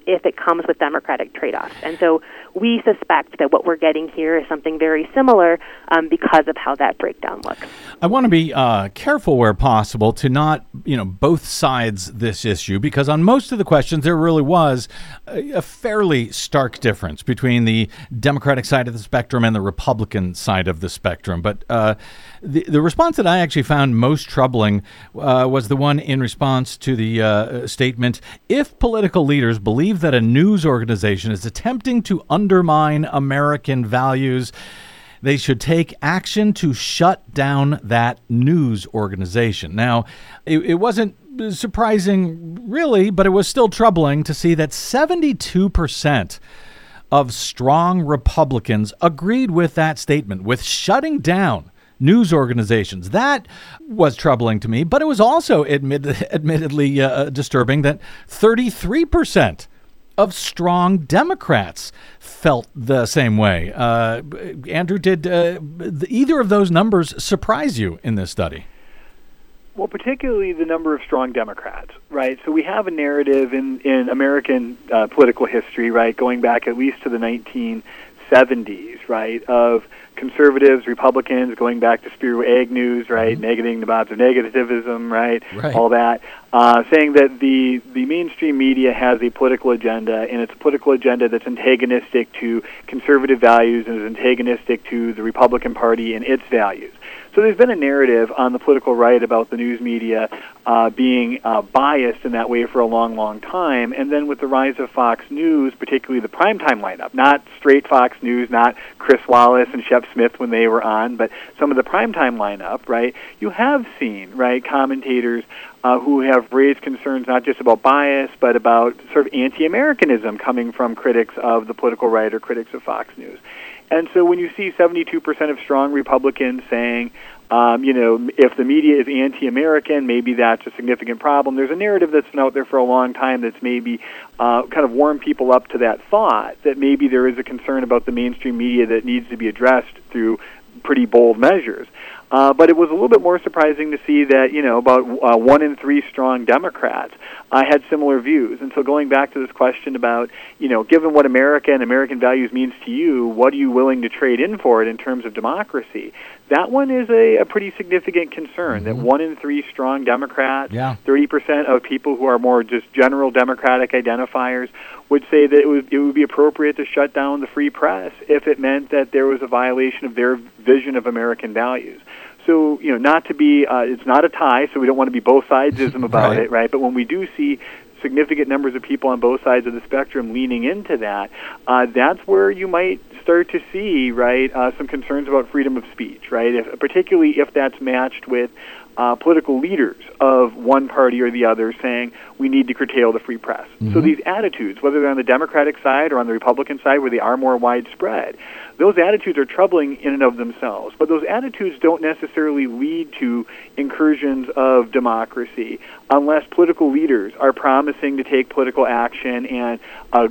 [SPEAKER 17] if it comes with Democratic trade-offs. And so we suspect that what we're getting here is something very similar because of how that breakdown looks.
[SPEAKER 3] I want to be careful where possible to not, both sides this issue, because on most of the questions there really was a fairly stark difference between the Democratic side of the spectrum and the Republican side of the spectrum. But the response that I actually found most troubling was the one in response to the statement, if political leaders believe that a news organization is attempting to undermine American values, they should take action to shut down that news organization. Now, it wasn't surprising, really, but it was still troubling to see that 72% of strong Republicans agreed with that statement, with shutting down news organizations. That was troubling to me, but it was also admittedly disturbing that 33% of strong Democrats felt the same way. Andrew, did either of those numbers surprise you in this study?
[SPEAKER 18] Well, particularly the number of strong Democrats, right? So we have a narrative in American political history, right, going back at least to the 1970s, right, of conservatives, Republicans, going back to Spiro Agnew's, right, negating the Bobs of negativism, right, all that, saying that the mainstream media has a political agenda, and it's a political agenda that's antagonistic to conservative values and is antagonistic to the Republican Party and its values. So there's been a narrative on the political right about the news media being biased in that way for a long, long time. And then with the rise of Fox News, particularly the primetime lineup, not straight Fox News, not Chris Wallace and Shep Smith when they were on, but some of the primetime lineup, right, you have seen, right, commentators who have raised concerns not just about bias, but about sort of anti-Americanism coming from critics of the political right or critics of Fox News. And so when you see 72% of strong Republicans saying, if the media is anti-American, maybe that's a significant problem. There's a narrative that's been out there for a long time that's maybe kind of warmed people up to that thought that maybe there is a concern about the mainstream media that needs to be addressed through pretty bold measures. But it was a little bit more surprising to see that, about 1 in 3 strong Democrats had similar views. And so going back to this question about, given what America and American values means to you, what are you willing to trade in for it in terms of democracy? That one is a pretty significant concern, that 1 in 3 strong Democrats, 30% of people who are more just general Democratic identifiers would say that it would be appropriate to shut down the free press if it meant that there was a violation of their vision of American values. So, not to be, it's not a tie, so we don't want to be both sidesism about it, right? But when we do see significant numbers of people on both sides of the spectrum leaning into that, that's where you might start to see, right, some concerns about freedom of speech, right? Particularly if that's matched with political leaders of one party or the other saying we need to curtail the free press. So these attitudes, whether they're on the Democratic side or on the Republican side where they are more widespread, those attitudes are troubling in and of themselves. But those attitudes don't necessarily lead to incursions of democracy unless political leaders are promising to take political action and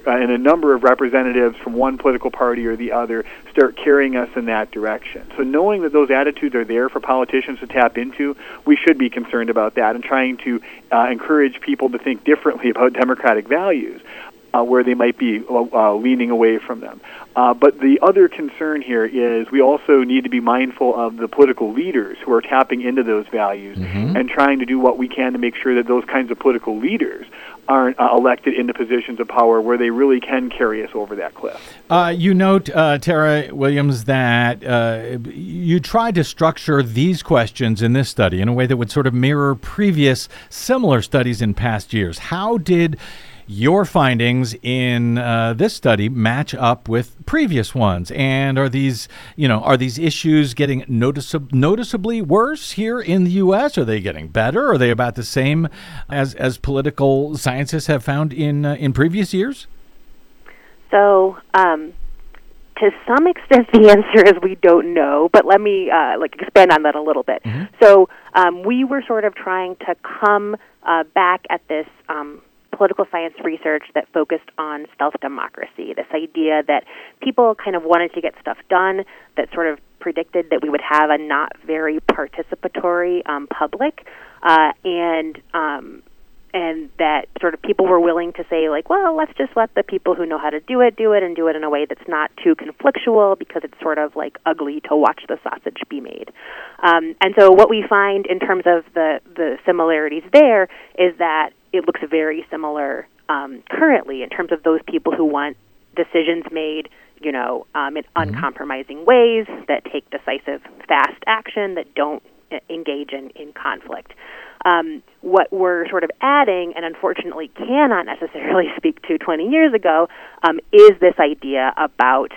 [SPEAKER 18] a number of representatives from one political party or the other start carrying us in that direction. So knowing that those attitudes are there for politicians to tap into, we should be concerned about that and trying to encourage people to think differently about democratic values where they might be leaning away from them. But the other concern here is we also need to be mindful of the political leaders who are tapping into those values and trying to do what we can to make sure that those kinds of political leaders aren't elected into positions of power where they really can carry us over that cliff.
[SPEAKER 3] You note, Tara Williams, that you tried to structure these questions in this study in a way that would sort of mirror previous similar studies in past years. How did your findings in this study match up with previous ones? And are these issues getting noticeably worse here in the U.S.? Are they getting better? Are they about the same as political scientists have found in previous years?
[SPEAKER 17] So, to some extent, the answer is we don't know. But let me expand on that a little bit. So, we were sort of trying to come back at this political science research that focused on stealth democracy, this idea that people kind of wanted to get stuff done, that sort of predicted that we would have a not very participatory public, and and that sort of people were willing to say, like, well, let's just let the people who know how to do it, and do it in a way that's not too conflictual, because it's sort of like ugly to watch the sausage be made. And so what we find in terms of the similarities there is that it looks very similar currently in terms of those people who want decisions made, in uncompromising ways, that take decisive, fast action, that don't engage in conflict. What we're sort of adding, and unfortunately cannot necessarily speak to 20 years ago, is this idea about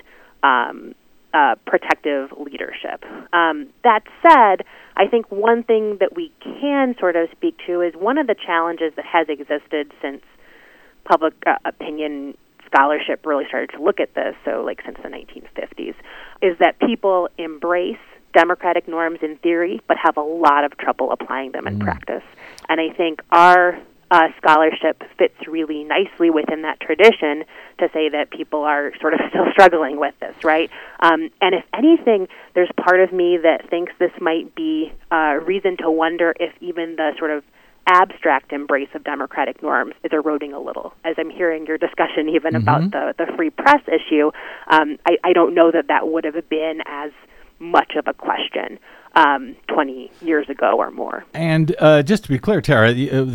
[SPEAKER 17] protective leadership. That said, I think one thing that we can sort of speak to is one of the challenges that has existed since public opinion scholarship really started to look at this, so like since the 1950s, is that people embrace democratic norms in theory, but have a lot of trouble applying them in practice. And I think our scholarship fits really nicely within that tradition to say that people are sort of still struggling with this, right? And if anything, there's part of me that thinks this might be a reason to wonder if even the sort of abstract embrace of democratic norms is eroding a little. As I'm hearing your discussion even about the free press issue, I don't know that would have been as much of a question 20 years ago or more.
[SPEAKER 3] And just to be clear, Tara,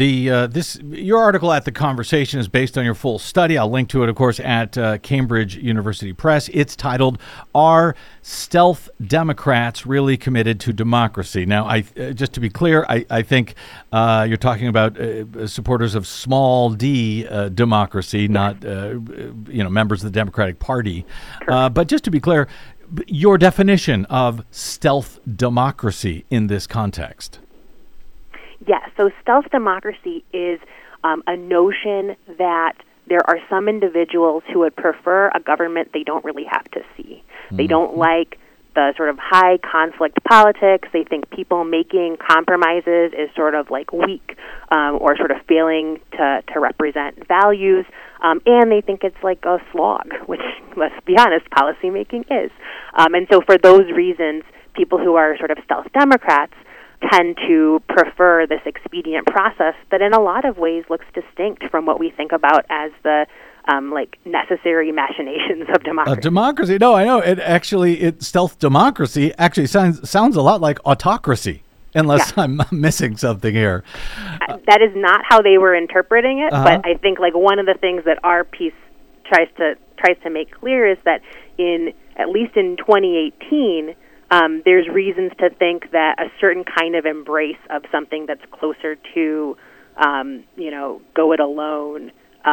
[SPEAKER 3] your article at The Conversation is based on your full study. I'll link to it, of course, at Cambridge University Press. It's titled, "Are Stealth Democrats Really Committed to Democracy?" Now, just to be clear, I think you're talking about supporters of small d democracy, not members of the Democratic Party. But just to be clear, your definition of stealth democracy in this context.
[SPEAKER 17] Yes, so stealth democracy is a notion that there are some individuals who would prefer a government they don't really have to see. They don't like the sort of high conflict politics. They think people making compromises is sort of like weak or sort of failing to represent values. And they think it's like a slog, which, let's be honest, policymaking is. And so for those reasons, people who are sort of stealth Democrats tend to prefer this expedient process that in a lot of ways looks distinct from what we think about as the necessary machinations of democracy.
[SPEAKER 3] Democracy? No, I know. Stealth democracy actually sounds a lot like autocracy, unless I'm missing something here.
[SPEAKER 17] That is not how they were interpreting it, but I think one of the things that our piece tries to make clear is that at least in 2018, there's reasons to think that a certain kind of embrace of something that's closer to, go it alone,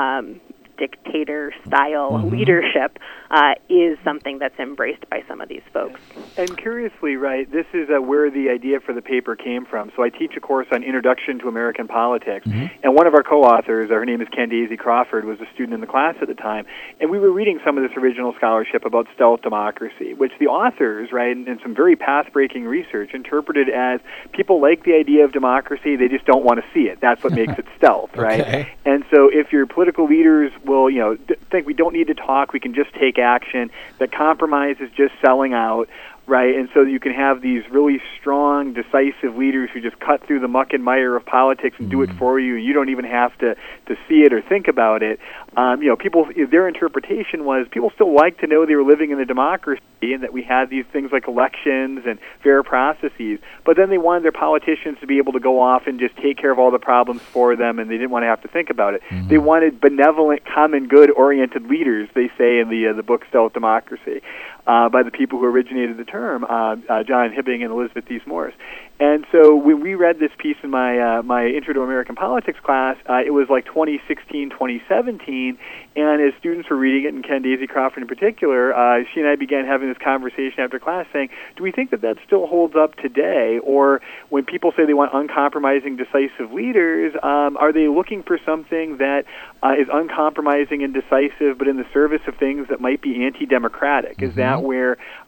[SPEAKER 17] dictator-style leadership is something that's embraced by some of these folks.
[SPEAKER 18] And curiously, right, this is where the idea for the paper came from. So I teach a course on Introduction to American Politics, and one of our co-authors, her name is Candace Crawford, was a student in the class at the time, and we were reading some of this original scholarship about stealth democracy, which the authors, right, and some very path-breaking research interpreted as people like the idea of democracy, they just don't want to see it. That's what makes it stealth, right?
[SPEAKER 3] Okay.
[SPEAKER 18] And so if your political leaders will, think we don't need to talk, we can just take action, that compromise is just selling out, right? And so you can have these really strong, decisive leaders who just cut through the muck and mire of politics and do it for you. You don't even have to see it or think about it. People, their interpretation was people still like to know they were living in a democracy and that we had these things like elections and fair processes. But then they wanted their politicians to be able to go off and just take care of all the problems for them, and they didn't want to have to think about it. They wanted benevolent, common good-oriented leaders, they say in the book Stealth Democracy, by the people who originated the term, John Hibbing and Elizabeth Thies Morris. And so when we read this piece in my Intro to American Politics class, it was like 2016, 2017, and as students were reading it, and Candace Crawford in particular, she and I began having this conversation after class saying, do we think that still holds up today? Or when people say they want uncompromising, decisive leaders, are they looking for something that is uncompromising and decisive, but in the service of things that might be anti-democratic? Is that where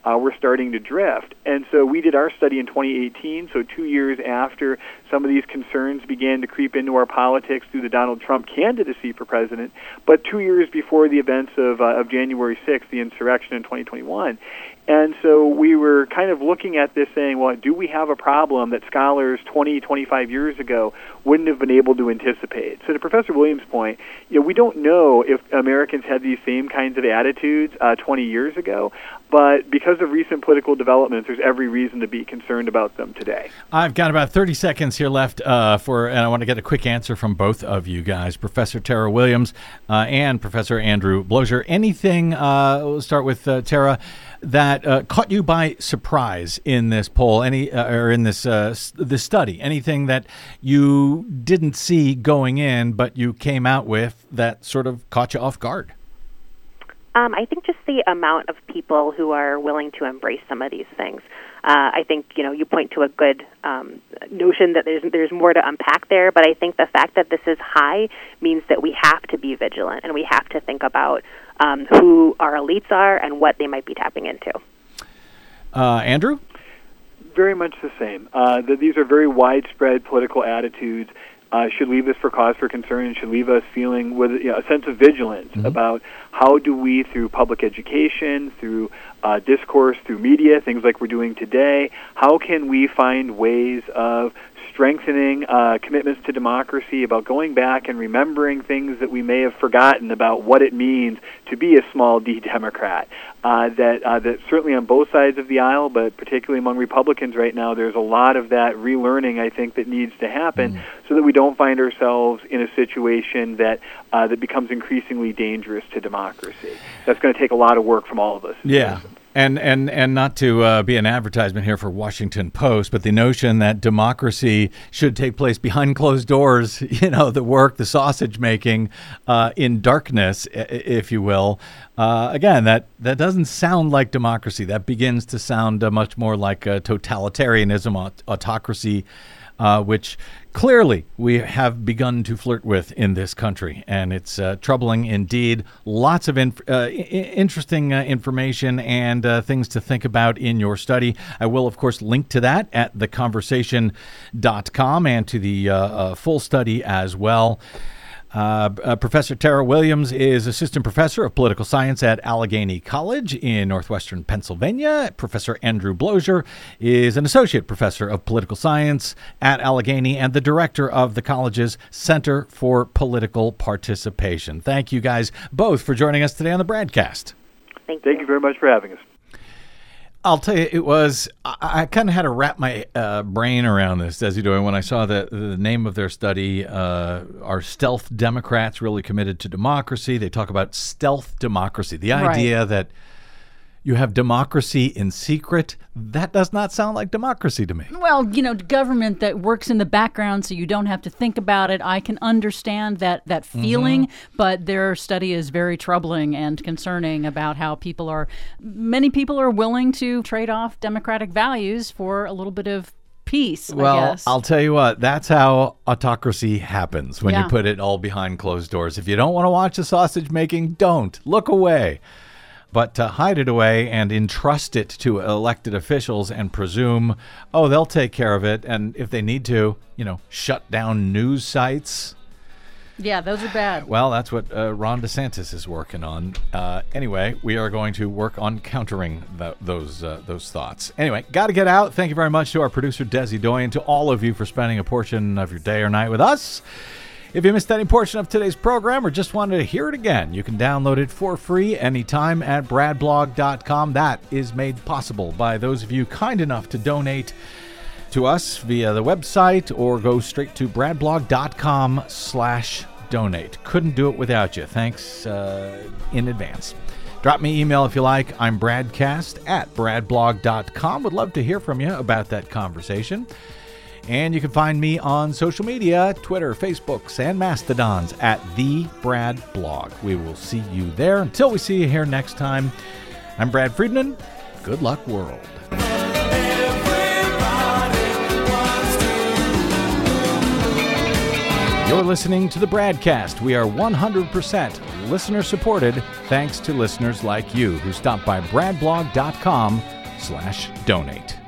[SPEAKER 18] were starting to drift. And so we did our study in 2018, so 2 years after some of these concerns began to creep into our politics through the Donald Trump candidacy for president, but 2 years before the events of January 6th, the insurrection in 2021. And so we were kind of looking at this saying, well, do we have a problem that scholars 20, 25 years ago wouldn't have been able to anticipate? So to Professor Williams' point, we don't know if Americans had these same kinds of attitudes 20 years ago, but because of recent political developments, there's every reason to be concerned about them today.
[SPEAKER 3] I've got about 30 seconds here left and I want to get a quick answer from both of you guys, Professor Tara Williams and Professor Andrew Blocher. Anything, we'll start with Tara, that caught you by surprise in this poll, or in this study? Anything that you didn't see going in, but you came out with that sort of caught you off guard?
[SPEAKER 17] I think just the amount of people who are willing to embrace some of these things. I think you point to a good notion that there's more to unpack there, but I think the fact that this is high means that we have to be vigilant and we have to think about who our elites are and what they might be tapping into.
[SPEAKER 3] Andrew?
[SPEAKER 18] Very much the same. These are very widespread political attitudes. Should leave us for cause for concern and should leave us feeling with a sense of vigilance about how do we, through public education, through discourse, through media, things like we're doing today, how can we find ways of strengthening commitments to democracy, about going back and remembering things that we may have forgotten about what it means to be a small d Democrat. That certainly on both sides of the aisle, but particularly among Republicans right now, there's a lot of that relearning, I think, that needs to happen so that we don't find ourselves in a situation that becomes increasingly dangerous to democracy. That's going to take a lot of work from all of us.
[SPEAKER 3] Yeah. And not to be an advertisement here for Washington Post, but the notion that democracy should take place behind closed doors, the work, the sausage making in darkness, if you will. Again, that doesn't sound like democracy. That begins to sound much more like totalitarianism, autocracy, which clearly we have begun to flirt with in this country. And it's troubling indeed. Lots of interesting information and things to think about in your study. I will, of course, link to that at theconversation.com and to the full study as well. Professor Tara Williams is assistant professor of political science at Allegheny College in northwestern Pennsylvania. Professor Andrew Blocher is an associate professor of political science at Allegheny and the director of the college's Center for Political Participation. Thank you guys both for joining us today on the BradCast.
[SPEAKER 18] Thank you very much for having us.
[SPEAKER 3] I'll tell you, I kind of had to wrap my brain around this, Desi, when I saw the name of their study, Are Stealth Democrats Really Committed to Democracy? They talk about stealth democracy, the idea that you have democracy in secret. That does not sound like democracy to me.
[SPEAKER 1] Well, government that works in the background so you don't have to think about it. I can understand that feeling, but their study is very troubling and concerning about how many people are willing to trade off democratic values for a little bit of peace, I guess.
[SPEAKER 3] I'll tell you what, that's how autocracy happens when you put it all behind closed doors. If you don't want to watch the sausage making, don't. Look away. But to hide it away and entrust it to elected officials and presume, they'll take care of it. And if they need to, shut down news sites.
[SPEAKER 1] Yeah, those are bad.
[SPEAKER 3] Well, that's what Ron DeSantis is working on. Anyway, we are going to work on countering those thoughts. Anyway, got to get out. Thank you very much to our producer, Desi Doyen, to all of you for spending a portion of your day or night with us. If you missed any portion of today's program or just wanted to hear it again, you can download it for free anytime at bradblog.com. That is made possible by those of you kind enough to donate to us via the website or go straight to bradblog.com/donate. Couldn't do it without you. Thanks in advance. Drop me an email if you like. I'm bradcast@bradblog.com. Would love to hear from you about that conversation. And you can find me on social media, Twitter, Facebooks, and Mastodons at The Brad Blog. We will see you there. Until we see you here next time, I'm Brad Friedman. Good luck, world. You're listening to the BradCast. We are 100% listener-supported thanks to listeners like you who stop by bradblog.com @ccpg.org/donate.